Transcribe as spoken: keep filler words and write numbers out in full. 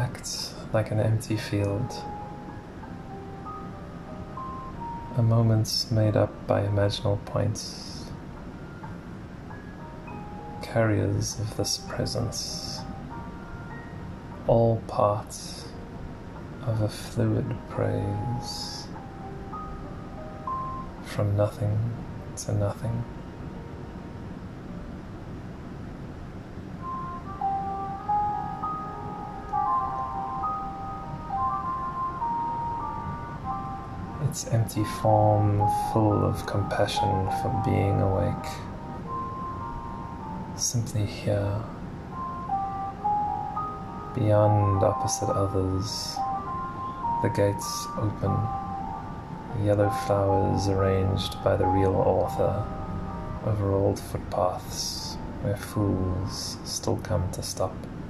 act like an empty field, a moment made up by imaginal points, carriers of this presence, all parts of a fluid praise, from nothing to nothing. Its empty form full of compassion for being awake, simply here, beyond opposite others, the gates open, yellow flowers arranged by the real author over old footpaths where fools still come to stop.